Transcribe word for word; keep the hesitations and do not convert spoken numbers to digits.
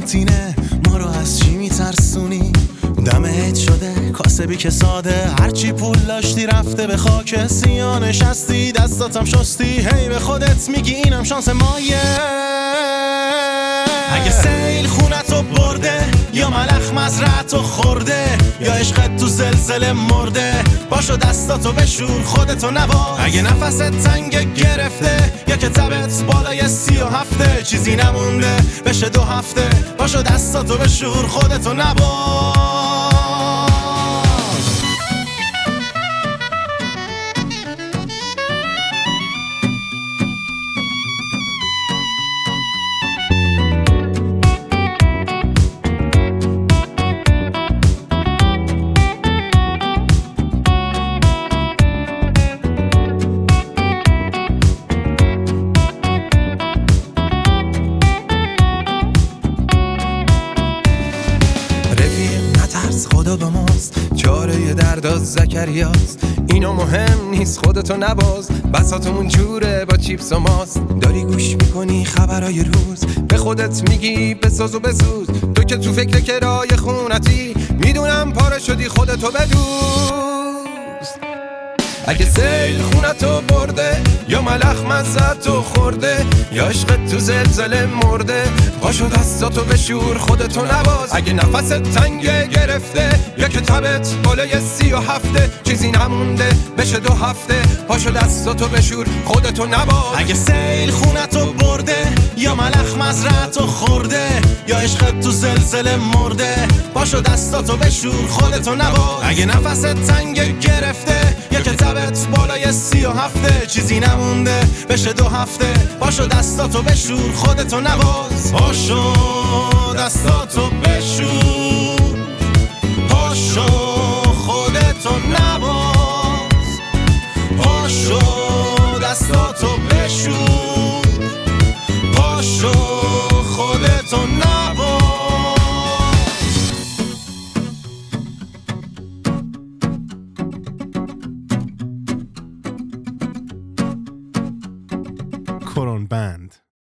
قرنطینه ما رو از چی میترسونی؟ دمت شده کاسبی که ساده، هرچی پول داشتی رفته به خاک سیا نشستی دستاتم شستی، هی به خودت میگی اینم شانس مایه. اگه سیل خونتو برده یا ملخ مزرعتو خورده یا عشقت تو زلزله مرده، باشو دستاتو بشور خودتو نباز. اگه نفست تنگ گرفته یا کتابت بالای سی و هفته، چیزی نمونده بشه دو هفته، باشو دستاتو بشور خودتو نباز. خدا با ماست، چاره درد از زکریاست، اینا مهم نیست خودتو نباز. بساتمون جوره با چیپس و ماست، داری گوش میکنی خبرای روز، به خودت میگی بساز و بسوز. تو که تو فکر کرای خونتی، میدونم پاره شدی خودتو بدوز. اگه سیل خونتو برده یا ملخ مزتو خورده یا عشقت تو زلزله مرده، پاشو دستاتو بشور خودتو نباز. اگه نفست تنگ گرفته یا کتابت بالای سی و هفته، چیزی نمونده بشه دو هفته، پاشو دستاتو بشور خودتو نباز. اگه سیل خونتو برده یا ملخ مزرعتو خورده یا عشقت تو زلزله مرده، پاشو دستاتو بشور خودتو نباز. اگه نفست تنگ گرفته یا کتابت بالای سی و هفته، چیزی نمونده بشه دو هفته، پاشو دستاتو بشور خودتو نباز. پاشو دستاتو بشور، پاشو خودتو نباز. پاشو دستاتو بشور، پاشو خودتو نباز.